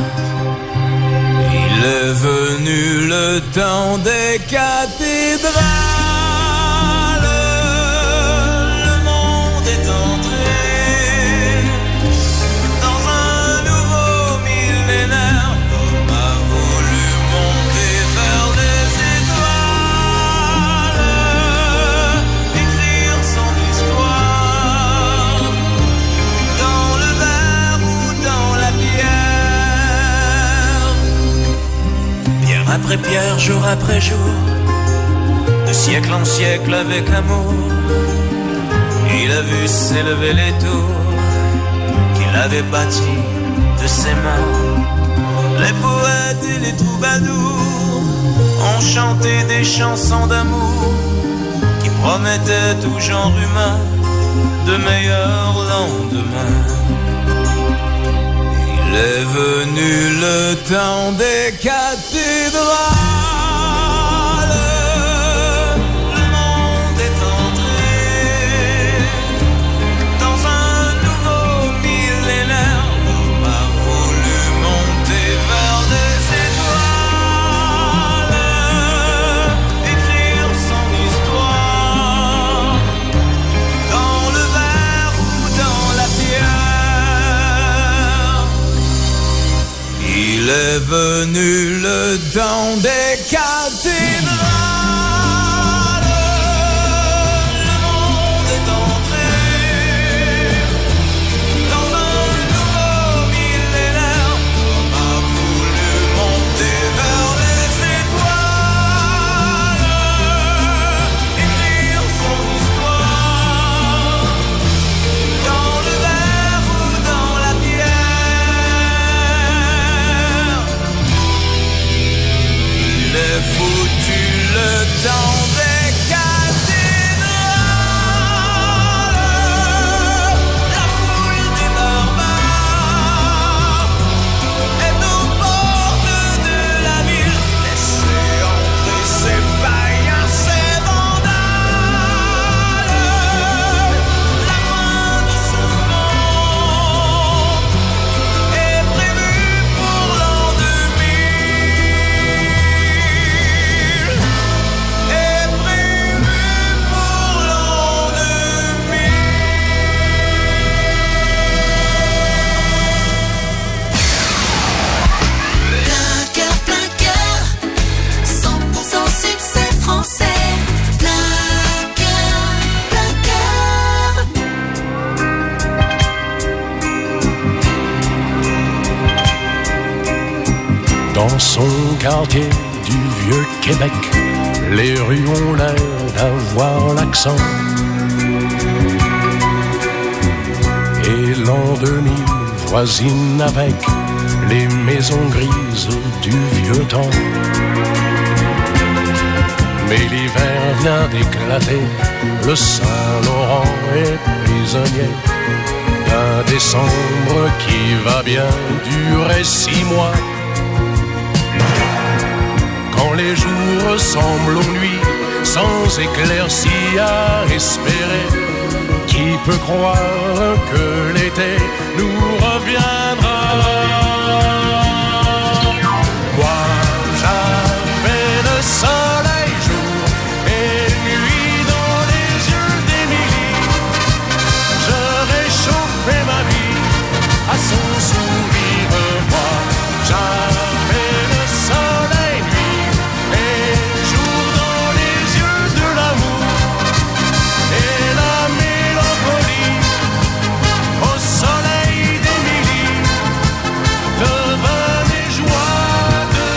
Il est venu le temps des cathédrales. Le monde est entré dans un nouveau millénaire. L'homme a voulu monter vers les étoiles, écrire son histoire dans le verre ou dans la pierre. Pierre après pierre, jour après jour, de siècle en siècle avec amour, il a vu s'élever les tours qu'il avait bâties de ses mains. Les poètes et les troubadours ont chanté des chansons d'amour qui promettaient tout genre humain de meilleurs lendemains. Il est venu le temps des cathédrales. Le monde est entré dans un nouveau millénaire. L'homme a voulu monter vers les étoiles, écrire son histoire dans le verre ou dans la pierre. Il est venu le temps des cathédrales. Le monde est entré dans un nouveau millénaire. L'homme a voulu monter vers les étoiles, écrire son histoire dans le verre ou dans la pierre. Il est foutu le Dans son quartier du vieux Québec, les rues ont l'air d'avoir l'accent. Et l'an deux mille voisine avec les maisons grises du vieux temps. Mais l'hiver vient d'éclater, le Saint-Laurent est prisonnier d'un décembre qui va bien durer six mois. Quand les jours ressemblent aux nuits, sans éclaircie à espérer, qui peut croire que l'été nous reviendra? Moi, j'avais le soleil jour et nuit dans les yeux d'Émilie. Je réchauffais ma vie à son sourire. Moi, j'avais le soleil nuit et jour dans les yeux de l'amour et la mélancolie au soleil d'Émilie devenait joie de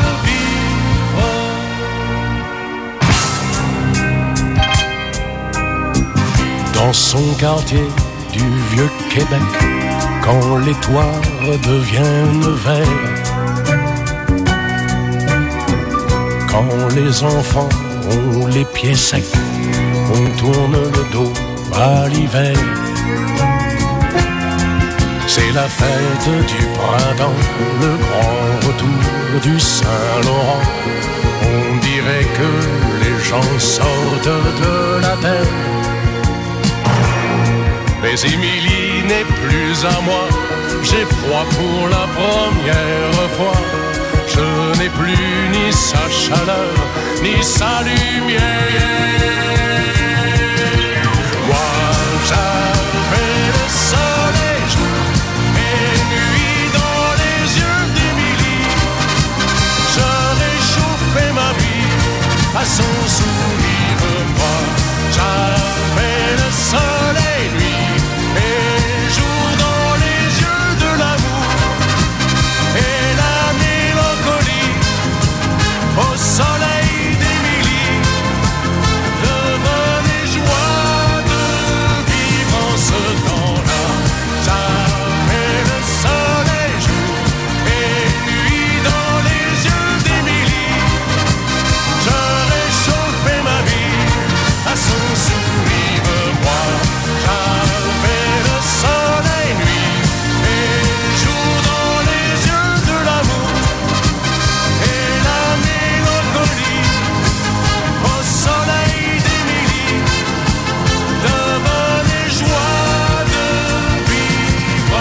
vivre. Dans son quartier du vieux Québec, quand les toits deviennent verts, quand les enfants ont les pieds secs, on tourne le dos à l'hiver. C'est la fête du printemps, le grand retour du Saint-Laurent. On dirait que les gens sortent de la terre. Mais Émilie n'est plus à moi, j'ai froid pour la première fois. Je n'ai plus ni sa chaleur, ni sa lumière. Moi, j'avais le soleil jour et nuit dans les yeux d'Émilie. Je réchauffais ma vie à son sourire. Moi, j'avais le soleil nuit et jour dans les yeux de l'amour et la mélancolie au soleil d'Émilie devenait joie de vivre en ce temps-là. J'avais le soleil jour et nuit dans les yeux d'Émilie. Je réchauffais ma vie à son sourire. Moi, j'avais le soleil nuit et jour dans les yeux de l'amour et la mélancolie au soleil d'Émilie devenait joie de vivre.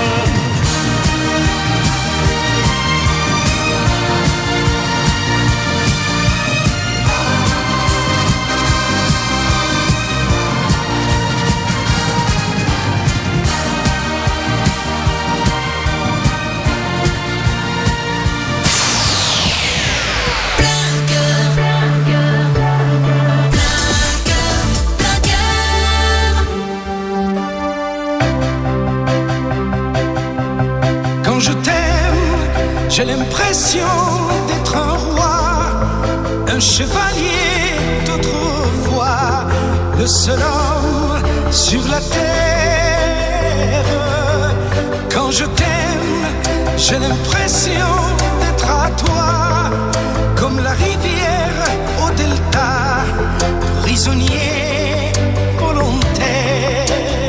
Quand je t'aime, j'ai l'impression d'être un roi, un chevalier d'autrefois, le seul homme sur la terre. Quand je t'aime, j'ai l'impression d'être à toi, comme la rivière au delta, prisonnier volontaire.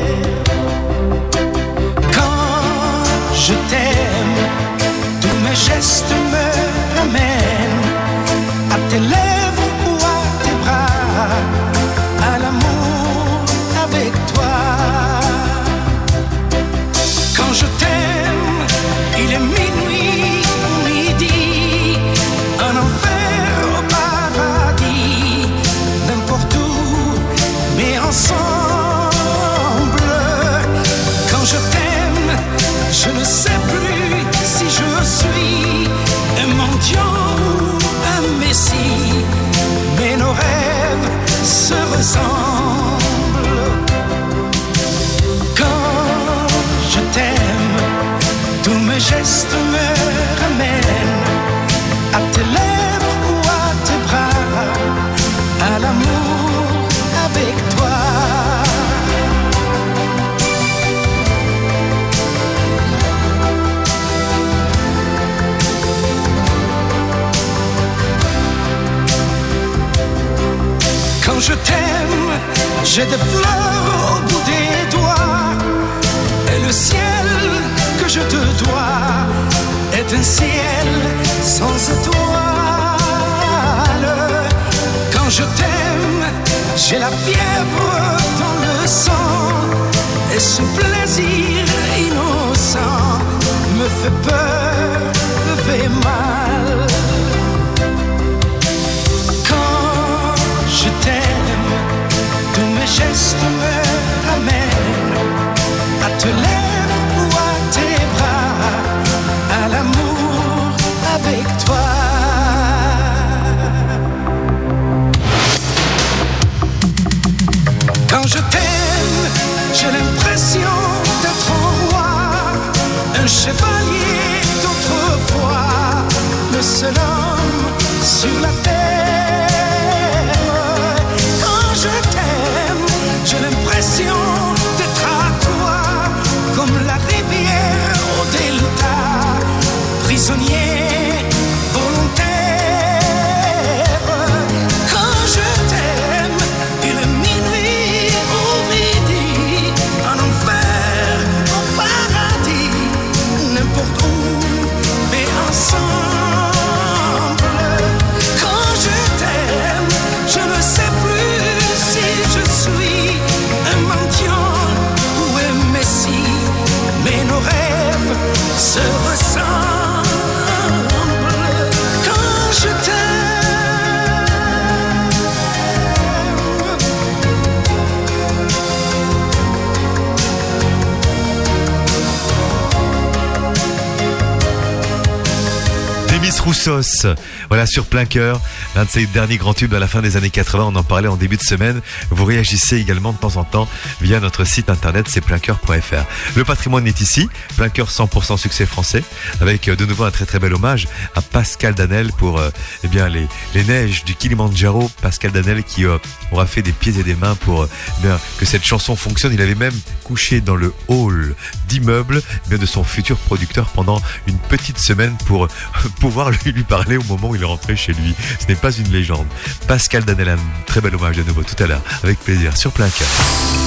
Je t'aime, tous mes gestes me ramènent à tes lèvres ou à tes bras, à l'amour avec toi. Quand je t'aime, il est minuit ou midi, un enfer au paradis, n'importe où, mais ensemble. Quand je t'aime, je ne sais plus si je suis un mendiant ou un messie, mais nos rêves se ressemblent. Quand je t'aime, tous mes gestes me ramènent J'ai des fleurs au bout des doigts. Et le ciel que je te dois est un ciel sans étoiles. Quand je t'aime, j'ai la fièvre dans le sang. Et ce plaisir innocent me fait peur, me fait mal. Quand je t'aime, tous mes gestes me ramènent à te lèvres ou à tes bras, à l'amour avec toi. Quand je t'aime, j'ai l'impression d'être un roi, un chevalier d'autrefois, le seul homme sur la terre. Quand je t'aime, j'ai l'impression d'être à toi, comme la rivière au delta, prisonnier volontaire. Quand je t'aime, il est minuit ou midi, en enfer, au paradis, n'importe où, mais ensemble. Quand je t'aime, je ne sais plus si je suis un mendiant ou un messie, mais nos rêves se ressemblent. Quand je t'aime, Demis Roussos, voilà, sur Plein Cœur, l'un de ses derniers grands tubes à la fin des années quatre-vingts, on en parlait en début de semaine. Vous réagissez également de temps en temps via notre site internet, c'est plein cœur point f r. Le patrimoine est ici, Plein Cœur cent pour cent succès français, avec de nouveau un très très bel hommage à Pascal Danel pour euh, eh bien les, les neiges du Kilimandjaro. Pascal Danel qui euh, aura fait des pieds et des mains pour euh, bien, que cette chanson fonctionne. Il avait même couché dans le hall d'immeuble eh bien, de son futur producteur pendant une petite semaine pour euh, pouvoir lui, lui parler au moment où il est rentré chez lui. Ce n'est pas une légende. Pascal Danel, un très bel hommage de nouveau tout à l'heure, avec plaisir, sur Plein Cœur.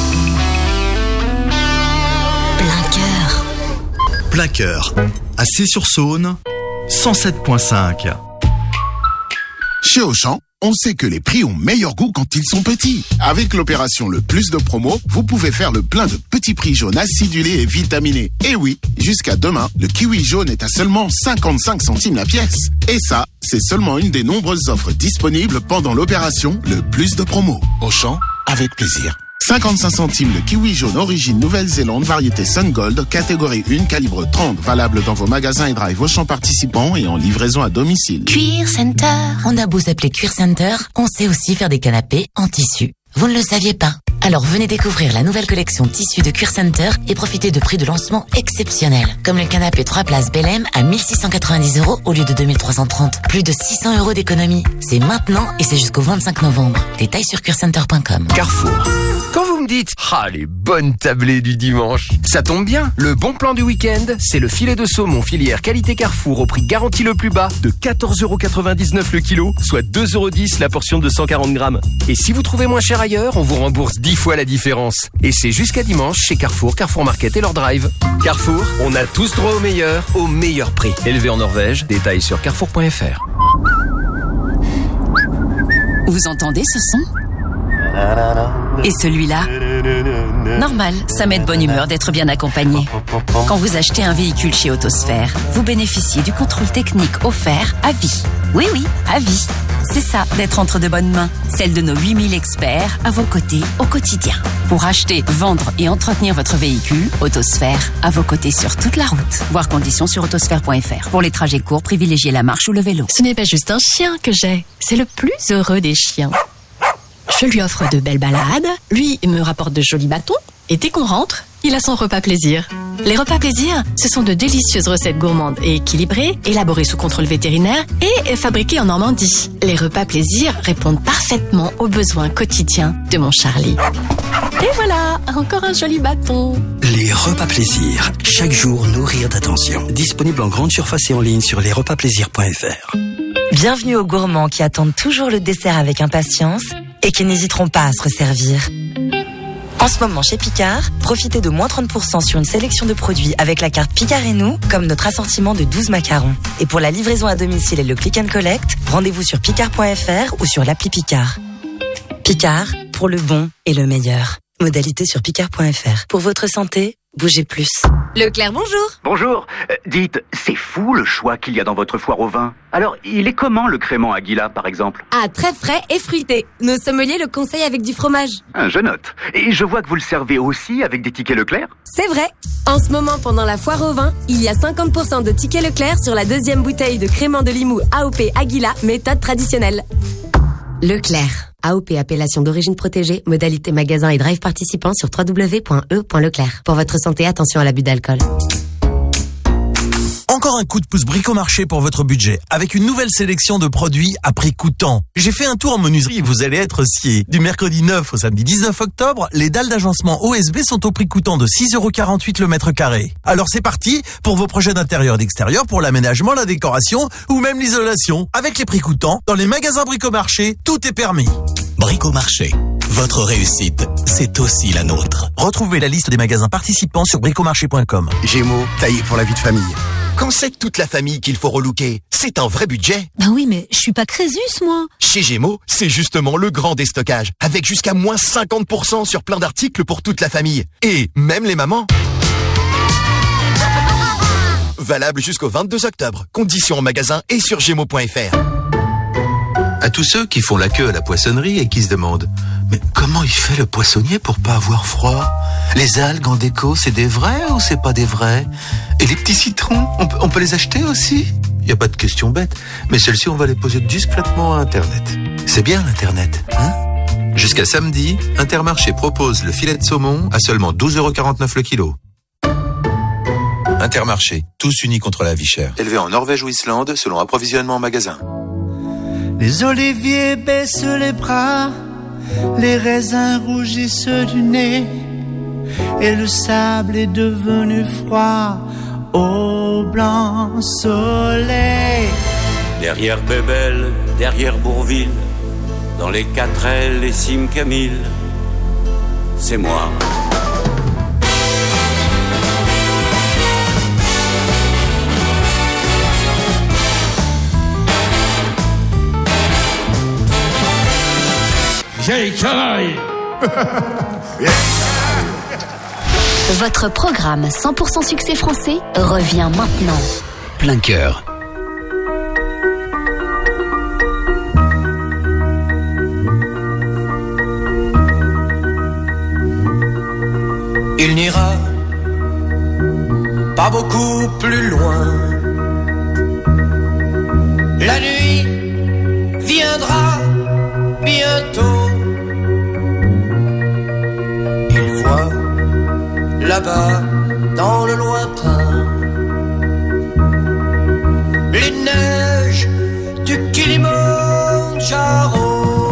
Plein Cœur. Plein Cœur, à Cé-sur-Saône, cent sept virgule cinq. Chez Auchan, on sait que les prix ont meilleur goût quand ils sont petits. Avec l'opération Le Plus de Promo, vous pouvez faire le plein de petits prix jaunes acidulés et vitaminés. Et oui, jusqu'à demain, le kiwi jaune est à seulement cinquante-cinq centimes la pièce. Et ça, c'est seulement une des nombreuses offres disponibles pendant l'opération Le Plus de Promo. Auchan, avec plaisir. cinquante-cinq centimes le kiwi jaune origine Nouvelle-Zélande, variété Sun Gold, catégorie un, calibre trente, valable dans vos magasins et drive Auchan participants et en livraison à domicile. Cuir Center. On a beau s'appeler Cuir Center, on sait aussi faire des canapés en tissu. Vous ne le saviez pas? Alors venez découvrir la nouvelle collection tissu de Cuir Center et profitez de prix de lancement exceptionnels. Comme le canapé trois places Belém à mille six cent quatre-vingt-dix euros au lieu de deux mille trois cent trente. Plus de six cents euros d'économie. C'est maintenant et c'est jusqu'au vingt-cinq novembre. Détails sur cuir center point com. Carrefour. Quand vous me dites « Ah, les bonnes tablées du dimanche », ça tombe bien. Le bon plan du week-end, c'est le filet de saumon filière qualité Carrefour au prix garanti le plus bas de quatorze euros quatre-vingt-dix-neuf le kilo, soit deux euros dix la portion de cent quarante grammes. Et si vous trouvez moins cher ailleurs, on vous rembourse dix fois la différence. Et c'est jusqu'à dimanche chez Carrefour, Carrefour Market et leur drive. Carrefour, on a tous droit au meilleur, au meilleur prix. Élevé en Norvège, détails sur carrefour point f r. Vous entendez ce son ? Et celui-là ? Normal, ça met de bonne humeur d'être bien accompagné. Quand vous achetez un véhicule chez Autosphère, vous bénéficiez du contrôle technique offert à vie. Oui, oui, à vie. C'est ça, d'être entre de bonnes mains. Celle de nos huit mille experts à vos côtés au quotidien. Pour acheter, vendre et entretenir votre véhicule, Autosphère, à vos côtés sur toute la route. Voir conditions sur autosphère point f r. Pour les trajets courts, privilégiez la marche ou le vélo. Ce n'est pas juste un chien que j'ai, c'est le plus heureux des chiens. Je lui offre de belles balades, lui me rapporte de jolis bâtons, et dès qu'on rentre, il a son repas plaisir. Les repas plaisir, ce sont de délicieuses recettes gourmandes et équilibrées, élaborées sous contrôle vétérinaire et fabriquées en Normandie. Les repas plaisir répondent parfaitement aux besoins quotidiens de mon Charlie. Et voilà, encore un joli bâton. Les repas plaisir, chaque jour nourrir d'attention. Disponible en grande surface et en ligne sur les repas plaisir point f r. Bienvenue aux gourmands qui attendent toujours le dessert avec impatience et qui n'hésiteront pas à se resservir. En ce moment chez Picard, profitez de moins trente pour cent sur une sélection de produits avec la carte Picard et nous, comme notre assortiment de douze macarons. Et pour la livraison à domicile et le click and collect, rendez-vous sur picard point f r ou sur l'appli Picard. Picard, pour le bon et le meilleur. Modalité sur picard point f r. Pour votre santé, bougez plus. Leclerc, bonjour. Bonjour. Euh, dites, c'est fou le choix qu'il y a dans votre foire au vin. Alors, il est comment le crément Aguila, par exemple? Ah, très frais et fruité. Nos sommeliers le conseillent avec du fromage. Ah, je note. Et je vois que vous le servez aussi avec des tickets Leclerc. C'est vrai. En ce moment, pendant la foire au vin, il y a cinquante pour cent de tickets Leclerc sur la deuxième bouteille de crément de Limoux A O P Aguila, méthode traditionnelle. Leclerc. A O P appellation d'origine protégée, modalité magasin et drive participant sur w w w point e point leclerc. Pour votre santé, attention à l'abus d'alcool. Encore un coup de pouce Bricomarché pour votre budget, avec une nouvelle sélection de produits à prix coûtant. J'ai fait un tour en menuiserie et vous allez être sciés. Du mercredi neuf au samedi dix-neuf octobre, les dalles d'agencement O S B sont au prix coûtant de six euros quarante-huit le mètre carré. Alors c'est parti pour vos projets d'intérieur et d'extérieur, pour l'aménagement, la décoration ou même l'isolation. Avec les prix coûtants, dans les magasins Bricomarché, tout est permis. Bricomarché. Votre réussite, c'est aussi la nôtre. Retrouvez la liste des magasins participants sur bricomarché point com. Gémeaux, taillé pour la vie de famille. Quand c'est toute la famille qu'il faut relooker, c'est un vrai budget. Bah oui, mais je suis pas Crésus, moi. Chez Gémeaux, c'est justement le grand déstockage, avec jusqu'à moins cinquante pour cent sur plein d'articles pour toute la famille. Et même les mamans. Valable jusqu'au vingt-deux octobre. Conditions en magasin et sur gémeaux point f r. À tous ceux qui font la queue à la poissonnerie et qui se demandent « Mais comment il fait le poissonnier pour pas avoir froid ? Les algues en déco, c'est des vrais ou c'est pas des vrais ? Et les petits citrons, on peut, on peut les acheter aussi ? Il n'y a pas de question bête, mais celles-ci on va les poser discrètement à Internet. C'est bien l'Internet, hein ? Jusqu'à samedi, Intermarché propose le filet de saumon à seulement douze euros quarante-neuf le kilo. Intermarché, tous unis contre la vie chère. Élevé en Norvège ou Islande, selon approvisionnement en magasin. Les oliviers baissent les bras, les raisins rougissent du nez, et le sable est devenu froid au blanc soleil. Derrière Bébel, derrière Bourville, dans les quatre ailes et Sim-Camille, c'est moi. Vieille canaille. Votre programme cent pour cent succès français revient maintenant. Plein cœur. Il n'ira pas beaucoup plus loin. La nuit viendra bientôt. Il voit là-bas dans le lointain les neiges du Kilimandjaro.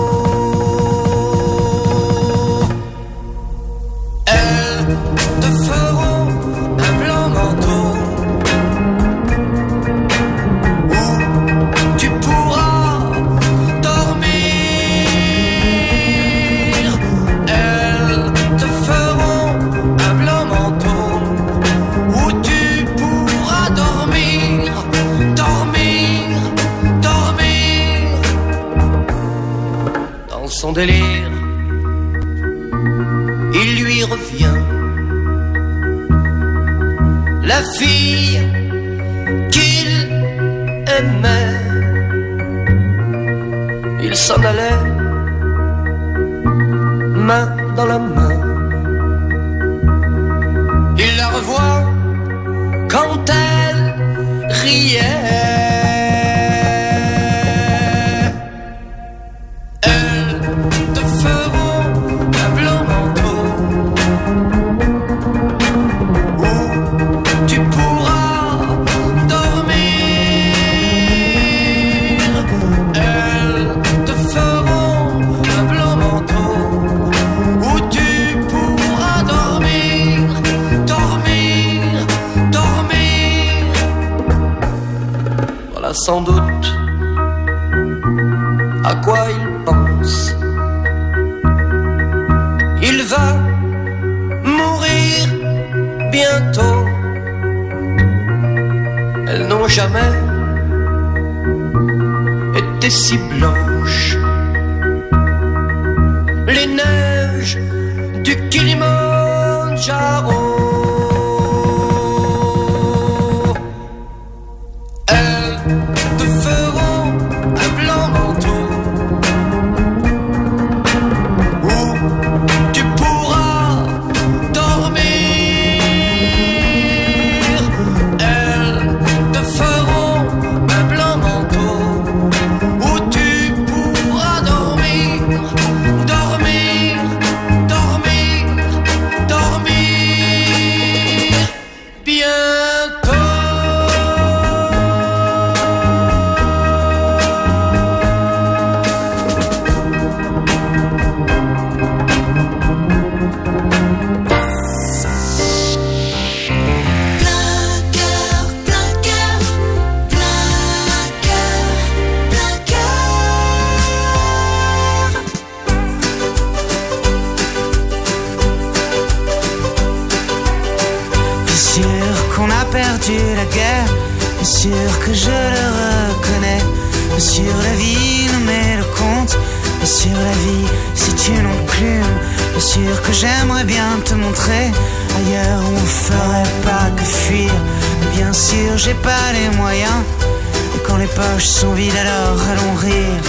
Elles te feront un blanc manteau où tu pourras dormir. Elles te feront un blanc manteau où tu pourras dormir, dormir, dormir. Dans son délire, il lui revient la fille qu'il aimait. Il s'en allait, main dans la main. Il la revoit quand elle riait. Elles te feront un blanc manteau où tu pourras dormir. Elles te feront un blanc manteau où tu pourras dormir, dormir, dormir. Voilà sans doute à quoi il pense. Il va mourir bientôt. Elles n'ont jamais été si blanches. Les neiges du Kilimandjaro. Elles te feront un blanc manteau où tu pourras dormir. Elles te feront un blanc manteau où tu pourras dormir, dormir, dormir, dormir bientôt. Qu'on a perdu la guerre, bien sûr que je le reconnais. Bien sûr la vie nous met le compte, bien sûr la vie si tu non plus. Bien sûr que j'aimerais bien te montrer ailleurs où on ferait pas que fuir. Mais bien sûr j'ai pas les moyens, et quand les poches sont vides alors allons rire.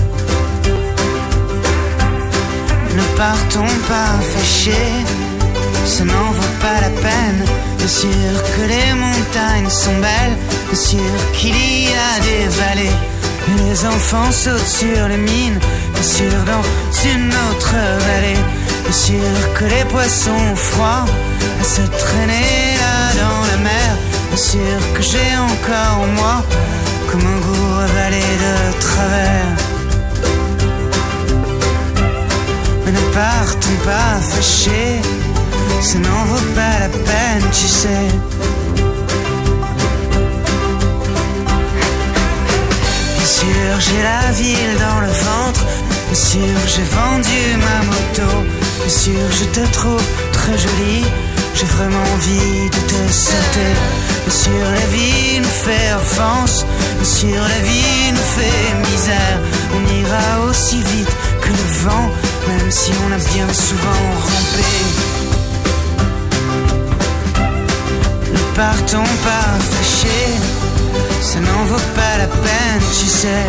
Ne partons pas fâchés, ça n'en vaut pas la peine. Bien sûr que les montagnes sont belles, bien sûr qu'il y a des vallées, et les enfants sautent sur les mines, bien sûr dans une autre vallée. Bien sûr que les poissons ont froid à se traîner là dans la mer. Bien sûr que j'ai encore en moi comme un goût avalé de travers. Mais ne partons pas fâchés, ça n'en vaut pas la peine, tu sais. Bien sûr, j'ai la ville dans le ventre. Bien sûr, j'ai vendu ma moto. Bien sûr, je te trouve très jolie. J'ai vraiment envie de te sauter. Bien sûr, la vie nous fait offense. Bien sûr, la vie nous fait misère. On ira aussi vite que le vent, même si on a bien souvent rampé. Ne partons pas fâchés, ça n'en vaut pas la peine, tu sais.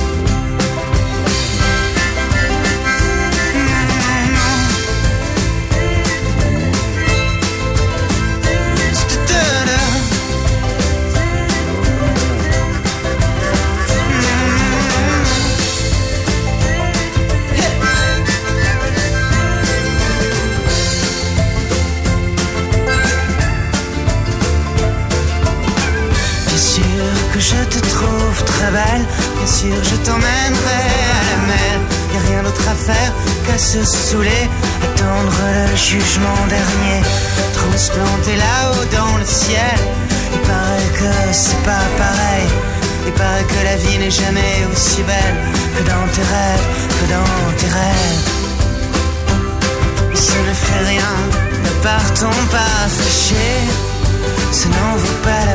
Je te trouve très belle, bien sûr je t'emmènerai à la mer. Y'a rien d'autre à faire qu'à se saouler, attendre le jugement dernier, transplanté là-haut dans le ciel. Il paraît que c'est pas pareil, il paraît que la vie n'est jamais aussi belle que dans tes rêves, que dans tes rêves. Mais ça ne fait rien, ne partons pas fâchés, ça n'en vaut pas la